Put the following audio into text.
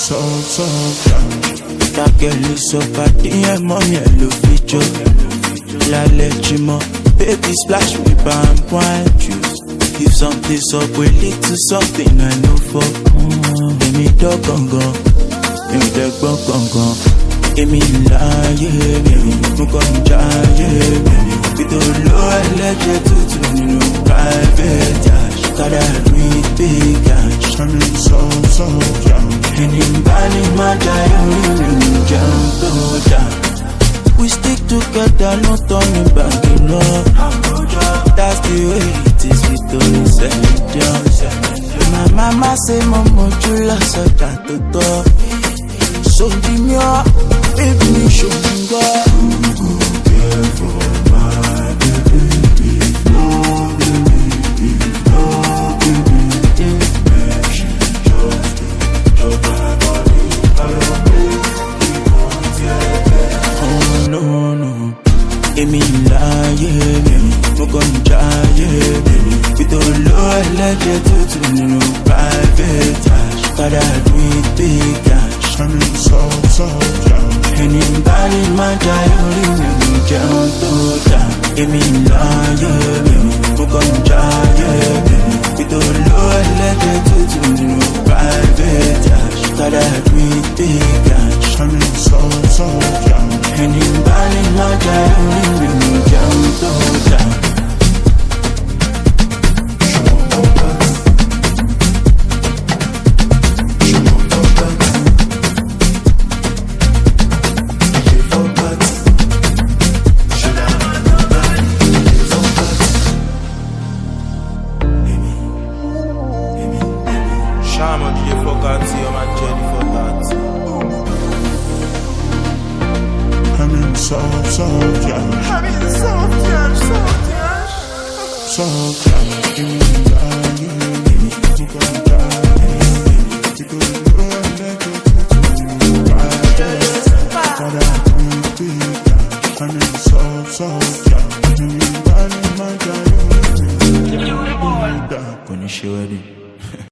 That girl is so bad, yeah, mommy, I love you. La legimo, baby splash me palm wine juice. If something's up, we lead to something I know for. Give me dog gongo, give me the gongo. Give me lie, baby, no come charge, baby. We don't know I let you to private cash. Gotta read big cash. I'm in so young. And in Bali, my giant, jump down. We stick together, no turning back, you know. That's the way it is, we don't say. My mama say, Mama, you lost so that to talk. So give me up, baby, show me God. Careful, my baby, no baby, no baby. Make she just your body, I don't oh no, give me lie, baby, no come try, baby. We don't know like you to private cash. Gotta do it big cash. I'm in so young. And in Bali, my giant, give me lie, baby, no come try, baby. We don't know like you to private cash. Gotta do it big cash. I'm in so young. And in Bali, my giant, Shaman, you forgot to my journey for that. I'm in so young. I'm in so young. So young.